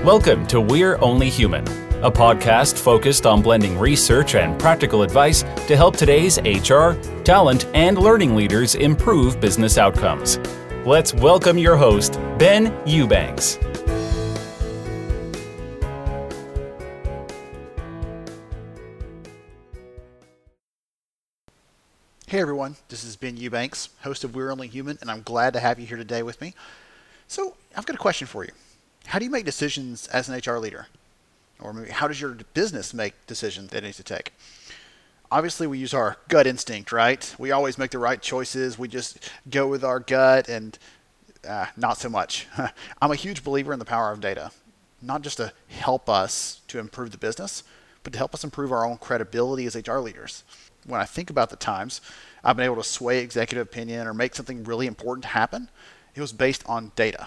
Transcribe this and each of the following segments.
Welcome to We're Only Human, a podcast focused on blending research and practical advice to help today's HR, talent, and learning leaders improve business outcomes. Let's welcome your host, Ben Eubanks. Hey everyone, this is Ben Eubanks, host of We're Only Human, and I'm glad to have you here today with me. So, I've got a question for you. How do you make decisions as an HR leader? Or maybe how does your business make decisions that it needs to take? Obviously, we use our gut instinct, right? We always make the right choices. We just go with our gut, and not so much. I'm a huge believer in the power of data, not just to help us to improve the business, but to help us improve our own credibility as HR leaders. When I think about the times I've been able to sway executive opinion or make something really important happen, it was based on data.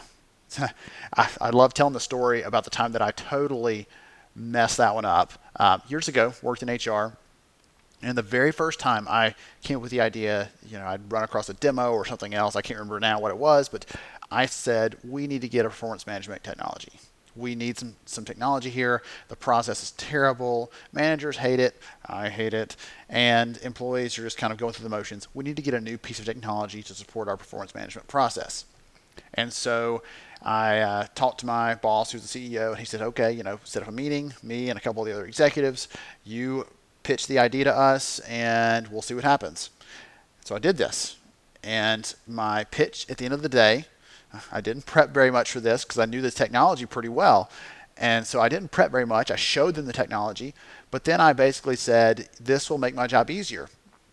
I love telling the story about the time that I totally messed that one up. Years ago, worked in HR, and the very first time I came up with the idea, I'd run across a demo or something else. I can't remember now what it was, but I said, we need to get a performance management technology. We need some technology here. The process is terrible. Managers hate it. I hate it. And employees are just kind of going through the motions. We need to get a new piece of technology to support our performance management process. And so I talked to my boss, who's the CEO, and he said, okay, set up a meeting, me and a couple of the other executives. You pitch the idea to us, and we'll see what happens. So I did this. And my pitch at the end of the day, I didn't prep very much for this because I knew this technology pretty well. And so I didn't prep very much. I showed them the technology, but then I basically said, this will make my job easier.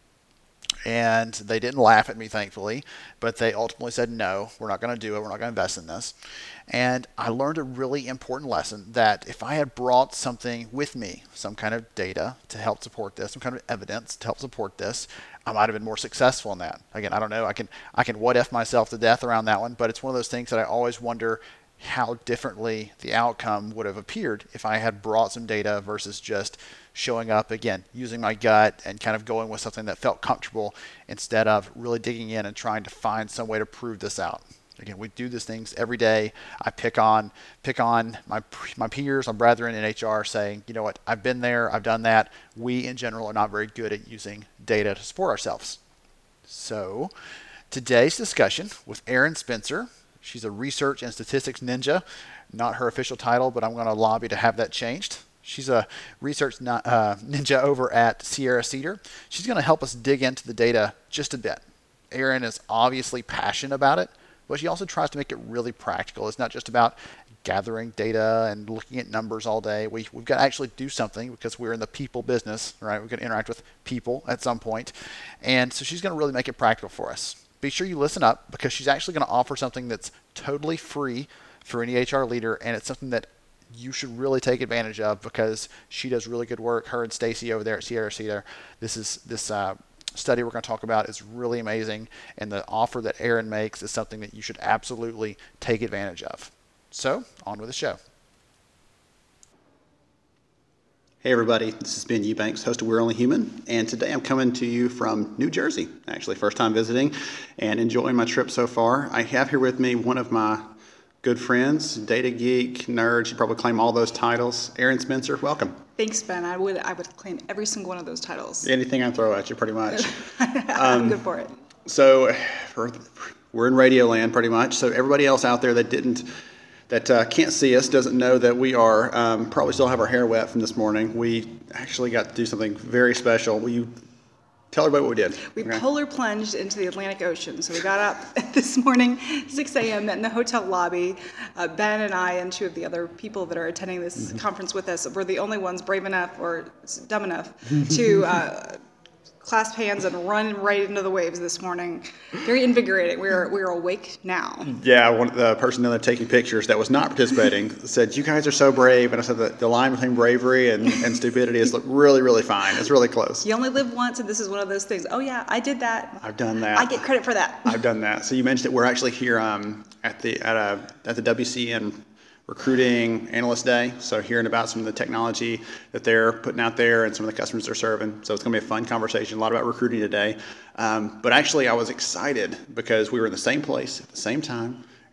And they didn't laugh at me, thankfully, but they ultimately said, no, we're not going to do it. We're not going to invest in this. And I learned a really important lesson that if I had brought something with me, some kind of data to help support this, some kind of evidence to help support this, I might have been more successful in that. Again, I don't know. I can what if myself to death around that one, but it's one of those things that I always wonder how differently the outcome would have appeared if I had brought some data versus just showing up, again, using my gut and kind of going with something that felt comfortable instead of really digging in and trying to find some way to prove this out. Again, we do these things every day. I pick on my peers, my brethren in HR saying, you know what, I've been there, I've done that. We in general are not very good at using data to support ourselves. So today's discussion with Erin Spencer. She's a research and statistics ninja, not her official title, but I'm going to lobby to have that changed. She's a research ninja over at Sierra Cedar. She's going to help us dig into the data just a bit. Erin is obviously passionate about it, but she also tries to make it really practical. It's not just about gathering data and looking at numbers all day. We've got to actually do something because we're in the people business, right? We're going to interact with people at some point. And so she's going to really make it practical for us. Be sure you listen up because she's actually going to offer something that's totally free for any HR leader, and it's something that you should really take advantage of because she does really good work. Her and Stacy over there at Sierra Cedar. This study we're going to talk about is really amazing, and the offer that Erin makes is something that you should absolutely take advantage of. So, on with the show. Hey everybody, this is Ben Eubanks, host of We're Only Human, and today I'm coming to you from New Jersey, actually first time visiting and enjoying my trip so far. I have here with me one of my good friends, data geek, nerd, she'd probably claim all those titles. Erin Spencer, welcome. Thanks, Ben. I would claim every single one of those titles. Anything I throw at you, pretty much. I'm good for it. So we're in Radio Land, pretty much. So everybody else out there that can't see us, doesn't know that we are probably still have our hair wet from this morning. We actually got to do something very special. Will you tell everybody what we did? We polar plunged into the Atlantic Ocean. So we got up this morning, 6 a.m., met in the hotel lobby. Ben and I and two of the other people that are attending this conference with us were the only ones brave enough or dumb enough to clasp hands and run right into the waves this morning. Very invigorating. We're awake now. Yeah, the person down there taking pictures that was not participating said, you guys are so brave. And I said that the line between bravery and stupidity is really, really fine. It's really close. You only live once, and this is one of those things. Oh, yeah, I did that. I've done that. I get credit for that. I've done that. So you mentioned that we're actually here at the WCN Recruiting Analyst Day, so hearing about some of the technology that they're putting out there and some of the customers they're serving. So it's going to be a fun conversation, a lot about recruiting today. But actually, I was excited because we were in the same place at the same time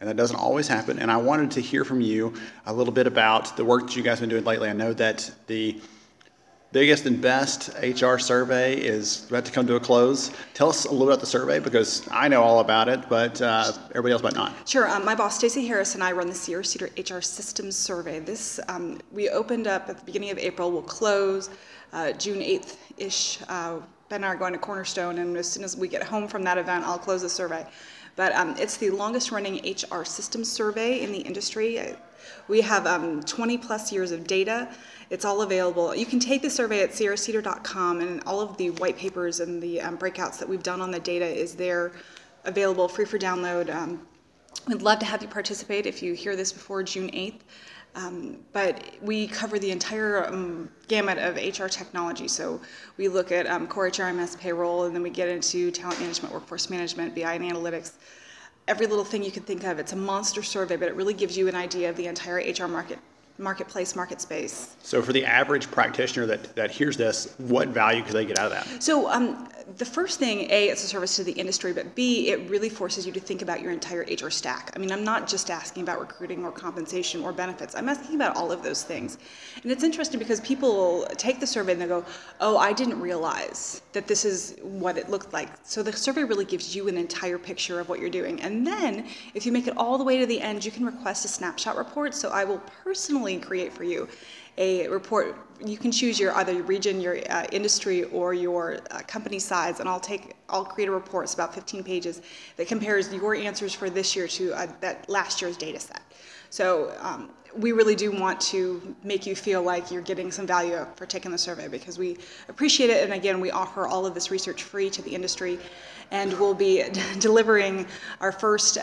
and that doesn't always happen. And I wanted to hear from you a little bit about the work that you guys have been doing lately. I know that the biggest and best HR survey is about to come to a close. Tell us a little about the survey, because I know all about it, but everybody else might not. Sure. My boss, Stacey Harris, and I run the Sierra Cedar HR Systems Survey. This we opened up at the beginning of April. We'll close June 8th-ish. Ben and I are going to Cornerstone, and as soon as we get home from that event, I'll close the survey. But it's the longest-running HR systems survey in the industry. We have 20-plus years of data. It's all available. You can take the survey at sierracedar.com, and all of the white papers and the breakouts that we've done on the data is there, available, free for download. We'd love to have you participate if you hear this before June 8th. But we cover the entire gamut of HR technology. So we look at core HRMS, payroll, and then we get into talent management, workforce management, BI and analytics. Every little thing you can think of. It's a monster survey, but it really gives you an idea of the entire HR marketplace, market space. So for the average practitioner that hears this, what value could they get out of that? So the first thing, A, it's a service to the industry, but B, it really forces you to think about your entire HR stack. I mean, I'm not just asking about recruiting or compensation or benefits. I'm asking about all of those things. And it's interesting because people take the survey and they go, oh, I didn't realize that this is what it looked like. So the survey really gives you an entire picture of what you're doing. And then if you make it all the way to the end, you can request a snapshot report. So I will personally create for you a report. You can choose either your region, your industry, or your company size, and I'll create a report. It's about 15 pages that compares your answers for this year to that last year's data set. So we really do want to make you feel like you're getting some value for taking the survey, because we appreciate it. And again, we offer all of this research free to the industry, and we'll be delivering our first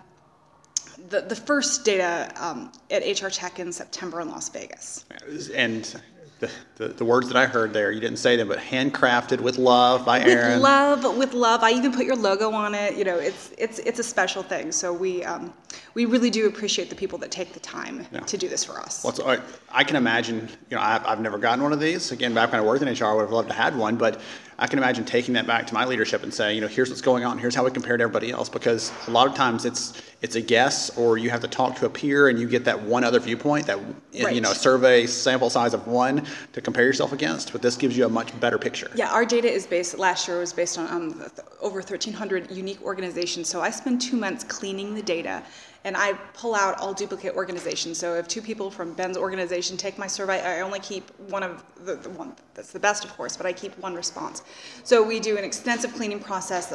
the first data at HR Tech in September in Las Vegas. And the words that I heard there, you didn't say them, but handcrafted with love by Erin. With love. I even put your logo on it. You know, it's a special thing. So we really do appreciate the people that take the time to do this for us. Well, I can imagine. I've never gotten one of these. Again, back when I worked in HR, I would have loved to have had one, but I can imagine taking that back to my leadership and saying, here's what's going on, here's how we compare to everybody else, because a lot of times it's a guess, or you have to talk to a peer and you get that one other viewpoint, that right. Survey sample size of one to compare yourself against, but this gives you a much better picture. Yeah, our data last year was based on over 1,300 unique organizations, so I spend 2 months cleaning the data, and I pull out all duplicate organizations. So if 2 people from Ben's organization take my survey, I only keep one of the one that's the best, of course, but I keep one response. So we do an extensive cleaning process.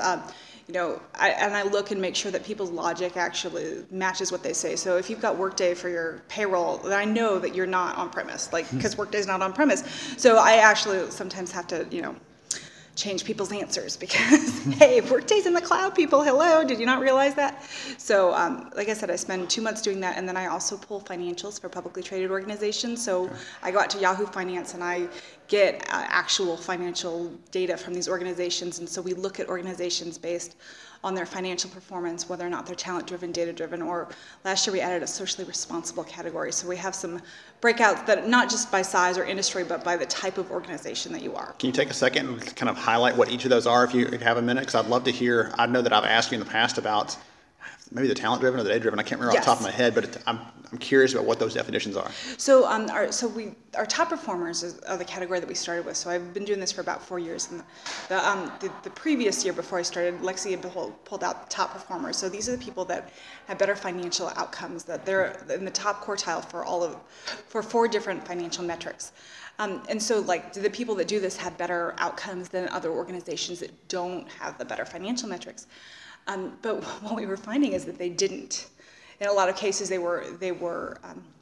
I look and make sure that people's logic actually matches what they say. So if you've got Workday for your payroll, then I know that you're not on premise, because Workday's not on premise. So I actually sometimes have to, change people's answers because, hey, Workday's in the cloud, people, hello, did you not realize that? So like I said, I spend 2 months doing that, and then I also pull financials for publicly traded organizations. So I go out to Yahoo Finance and I get actual financial data from these organizations, and so we look at organizations based on their financial performance, whether or not they're talent-driven, data-driven, or last year we added a socially responsible category. So we have some breakouts that not just by size or industry, but by the type of organization that you are. Can you take a second and kind of highlight what each of those are if you have a minute? Because I'd love to hear. I know that I've asked you in the past about maybe the talent-driven or the data-driven. I can't remember off the top of my head, but I'm curious about what those definitions are. So our top performers are the category that we started with. So I've been doing this for about 4 years. And the previous year before I started, Lexi had pulled out top performers. So these are the people that have better financial outcomes, that they're in the top quartile for 4 different financial metrics. And so the people that do this have better outcomes than other organizations that don't have the better financial metrics. But what we were finding is that they didn't. In a lot of cases, they were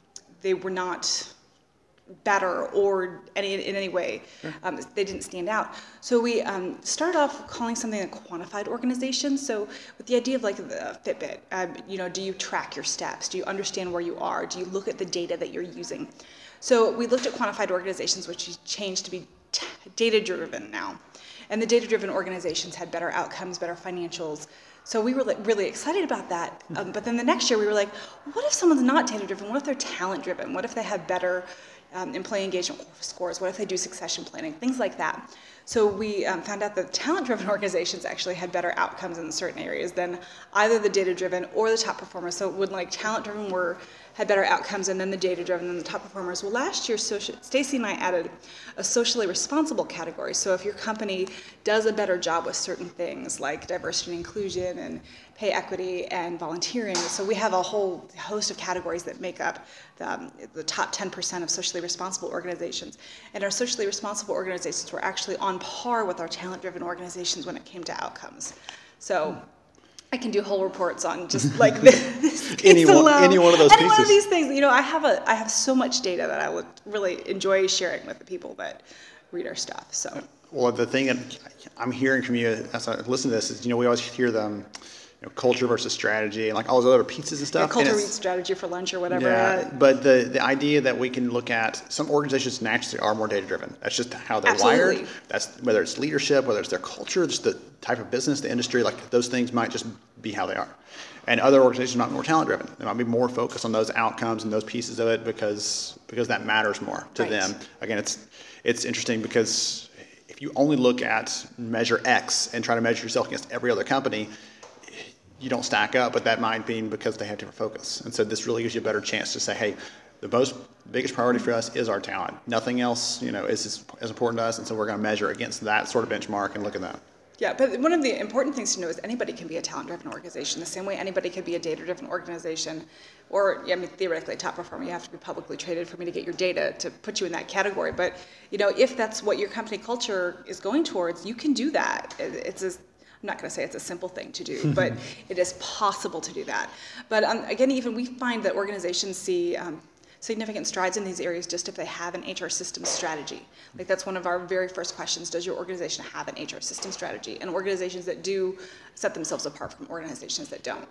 not better or in any way. They didn't stand out. So we started off calling something a quantified organization. So with the idea of like the Fitbit, do you track your steps? Do you understand where you are? Do you look at the data that you're using? So we looked at quantified organizations, which changed to be data-driven now. And the data-driven organizations had better outcomes, better financials, So we were really excited about that. But then the next year we were like, what if someone's not data-driven? What if they're talent-driven? What if they have better employee engagement scores? What if they do succession planning? Things like that. So we found out that talent-driven organizations actually had better outcomes in certain areas than either the data-driven or the top performers. So when like talent-driven had better outcomes, and then the data-driven and the top performers. Well, last year, Stacy and I added a socially responsible category. So if your company does a better job with certain things like diversity and inclusion and pay equity and volunteering, so we have a whole host of categories that make up the top 10% of socially responsible organizations. And our socially responsible organizations were actually on par with our talent-driven organizations when it came to outcomes. So I can do whole reports on just like this any one of those any pieces. one of these things. You know, I have so much data that I would really enjoy sharing with the people that read our stuff. So. Well, the thing that I'm hearing from you as I listen to this is, we always hear them, culture versus strategy and like all those other pieces and stuff. Yeah, culture reads strategy for lunch or whatever. Yeah, but the idea that we can look at some organizations naturally are more data driven. That's just how they're wired. That's whether it's leadership, whether it's their culture, just the type of business, the industry, like those things might just be how they are. And other organizations might be more talent driven. They might be more focused on those outcomes and those pieces of it because that matters more to them. Again, it's interesting because if you only look at measure X and try to measure yourself against every other company, you don't stack up, but that might be because they have different focus. And so this really gives you a better chance to say, hey, the biggest priority for us is our talent. Nothing else, is as important to us, and so we're going to measure against that sort of benchmark and look at that. Yeah, but one of the important things to know is anybody can be a talent-driven organization, the same way anybody could be a data-driven organization, or theoretically a top performer. You have to be publicly traded for me to get your data to put you in that category. But if that's what your company culture is going towards, you can do that. I'm not going to say it's a simple thing to do, but it is possible to do that. But again, even we find that organizations see significant strides in these areas just if they have an HR systems strategy. Like that's one of our very first questions, does your organization have an HR system strategy? And organizations that do set themselves apart from organizations that don't.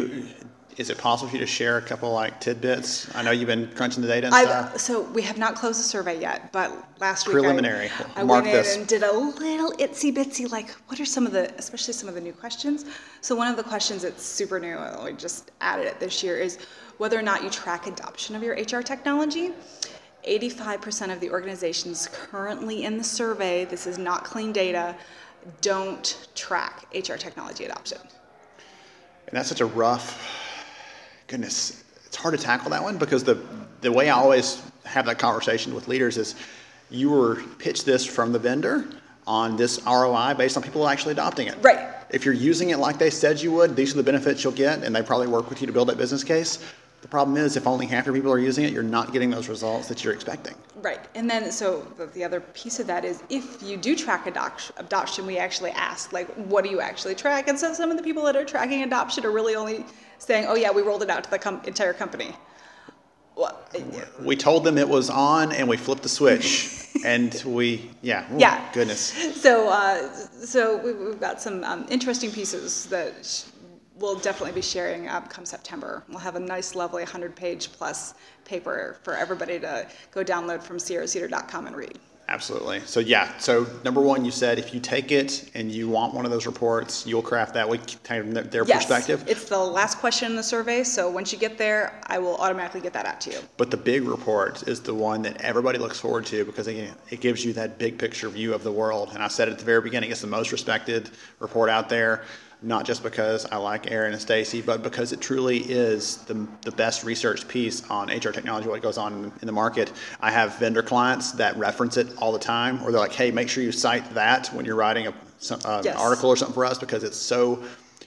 Is it possible for you to share a couple like tidbits? I know you've been crunching the data and stuff. So we have not closed the survey yet, but last week preliminary. I went in and did a little itsy bitsy, like what are especially some of the new questions. So one of the questions that's super new, we just added it this year, is whether or not you track adoption of your HR technology. 85% of the organizations currently in the survey, this is not clean data, don't track HR technology adoption. And that's such a goodness, it's hard to tackle that one because the way I always have that conversation with leaders is you were pitched this from the vendor on this ROI based on people actually adopting it. Right. If you're using it like they said you would, these are the benefits you'll get, and they probably work with you to build that business case. The problem is if only half your people are using it, you're not getting those results that you're expecting. Right. And then so the other piece of that is if you do track adoption, we actually ask, like, what do you actually track? And so some of the people that are tracking adoption are really only saying, oh, yeah, we rolled it out to the entire company. Well, we told them it was on and we flipped the switch. And goodness. So we've got some interesting pieces that we'll definitely be sharing come September. We'll have a nice, lovely 100-page plus paper for everybody to go download from sierracedar.com and read. Absolutely. So number one, you said if you take it and you want one of those reports, you'll craft that with their perspective. It's the last question in the survey, so once you get there, I will automatically get that out to you. But the big report is the one that everybody looks forward to because it gives you that big picture view of the world. And I said at the very beginning, it's the most respected report out there. Not just because I like Aaron and Stacy, but because it truly is the best research piece on HR technology, what goes on in the market. I have vendor clients that reference it all the time, or they're like, hey, make sure you cite that when you're writing an article or something for us because it's so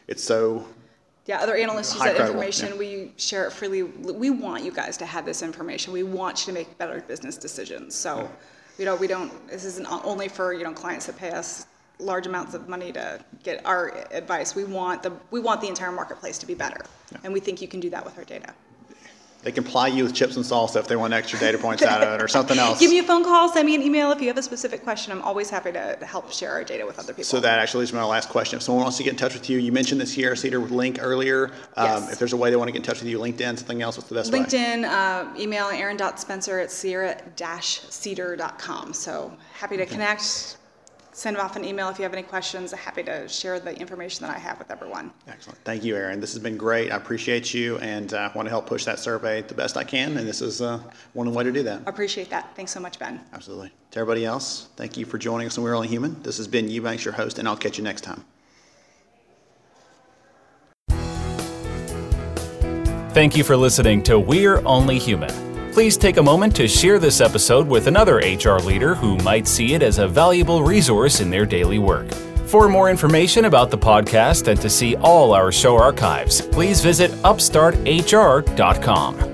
yeah, other analysts use that information. Yeah. We share it freely. We want you guys to have this information. We want you to make better business decisions. So, we don't. This isn't only for clients that pay us large amounts of money to get our advice. We want the entire marketplace to be better, and we think you can do that with our data. They can ply you with chips and salsa if they want extra data points out of it or something else. Give me a phone call, send me an email if you have a specific question. I'm always happy to help share our data with other people. So that actually leads to my last question. If someone wants to get in touch with you, you mentioned the Sierra Cedar link earlier. Yes. If there's a way they want to get in touch with you, LinkedIn, something else, what's the best way? LinkedIn, email aaron.spencer@sierra-cedar.com. So happy to connect. send off an email if you have any questions. I'm happy to share the information that I have with everyone. Excellent. Thank you, Erin. This has been great. I appreciate you, and I want to help push that survey the best I can, and this is one way to do that. I appreciate that. Thanks so much, Ben. Absolutely. To everybody else, thank you for joining us on We're Only Human. This has been Eubanks, your host, and I'll catch you next time. Thank you for listening to We're Only Human. Please take a moment to share this episode with another HR leader who might see it as a valuable resource in their daily work. For more information about the podcast and to see all our show archives, please visit upstarthr.com.